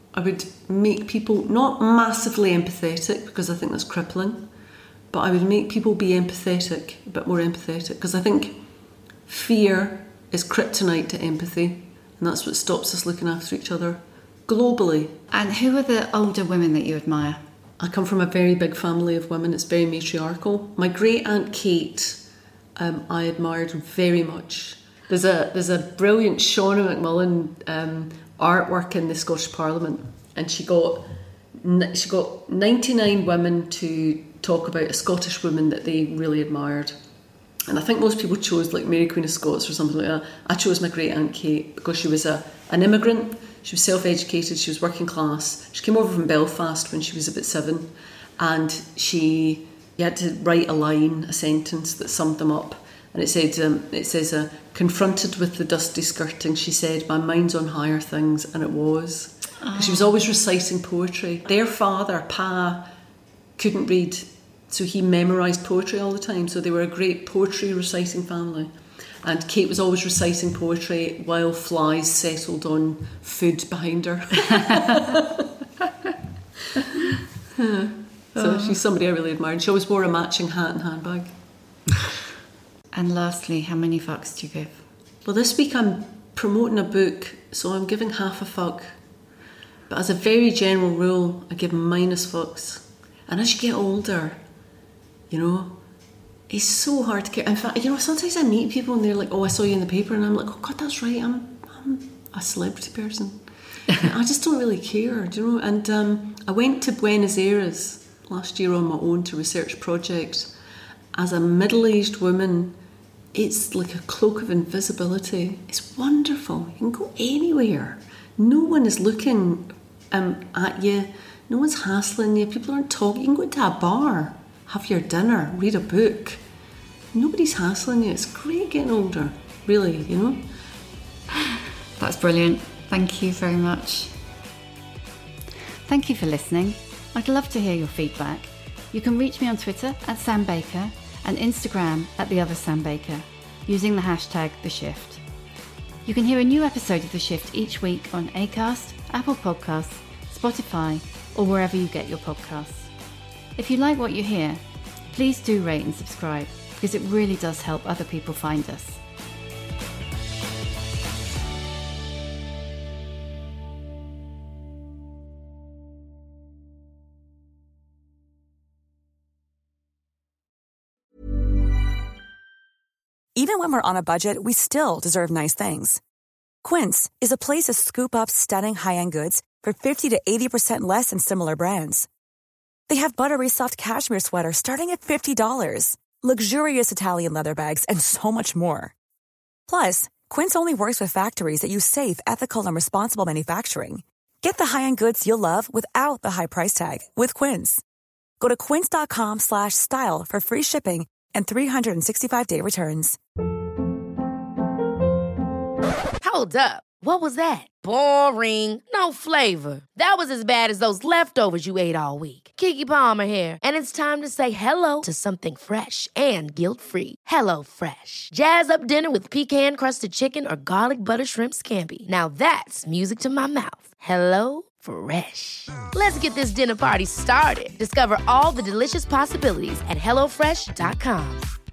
I would make people not massively empathetic, because I think that's crippling, but I would make people be empathetic, a bit more empathetic, because I think fear is kryptonite to empathy, and that's what stops us looking after each other globally. And who are the older women that you admire? I come from a very big family of women. It's very matriarchal. My great aunt Kate, um, I admired very much. There's a there's a brilliant Shauna McMullen um, artwork in the Scottish Parliament, and she got she got ninety-nine women to talk about a Scottish woman that they really admired. And I think most people chose like Mary Queen of Scots or something like that. I chose my great aunt Kate because she was a an immigrant. She was self-educated, she was working class. She came over from Belfast when she was about seven, and she you had to write a line, a sentence that summed them up. And it said, um, it says, uh, confronted with the dusty skirting, she said, my mind's on higher things, and it was. Oh. She was always reciting poetry. Their father, Pa, couldn't read, so he memorised poetry all the time. So they were a great poetry reciting family. And Kate was always reciting poetry while flies settled on food behind her. So oh. she's somebody I really admired. She always wore a matching hat and handbag. And lastly, how many fucks do you give? Well, this week I'm promoting a book, so I'm giving half a fuck. But as a very general rule, I give minus fucks. And as you get older, you know, it's so hard to get. In fact, you know, sometimes I meet people and they're like, oh, I saw you in the paper, and I'm like, oh God, that's right, I'm, I'm a celebrity person. I just don't really care, do you know? And um, I went to Buenos Aires last year on my own to research a project. As a middle-aged woman, it's like a cloak of invisibility. It's wonderful. You can go anywhere. No one is looking um, at you. No one's hassling you. People aren't talking. You can go into a bar, have your dinner, read a book. Nobody's hassling you. It's great getting older, really, you know? That's brilliant. Thank you very much. Thank you for listening. I'd love to hear your feedback. You can reach me on Twitter at Sam Baker and Instagram at The Other Sam Baker using the hashtag The Shift. You can hear a new episode of The Shift each week on Acast, Apple Podcasts, Spotify, or wherever you get your podcasts. If you like what you hear, please do rate and subscribe, because it really does help other people find us. Even when we're on a budget, we still deserve nice things. Quince is a place to scoop up stunning high-end goods for fifty to eighty percent less than similar brands. They have buttery soft cashmere sweaters starting at fifty dollars, luxurious Italian leather bags, and so much more. Plus, Quince only works with factories that use safe, ethical, and responsible manufacturing. Get the high-end goods you'll love without the high price tag with Quince. Go to quince.com slash style for free shipping and three sixty-five day returns. Hold up. What was that? Boring. No flavor. That was as bad as those leftovers you ate all week. Keke Palmer here. And it's time to say hello to something fresh and guilt-free. Hello Fresh. Jazz up dinner with pecan-crusted chicken or garlic butter shrimp scampi. Now that's music to my mouth. Hello Fresh. Let's get this dinner party started. Discover all the delicious possibilities at hello fresh dot com.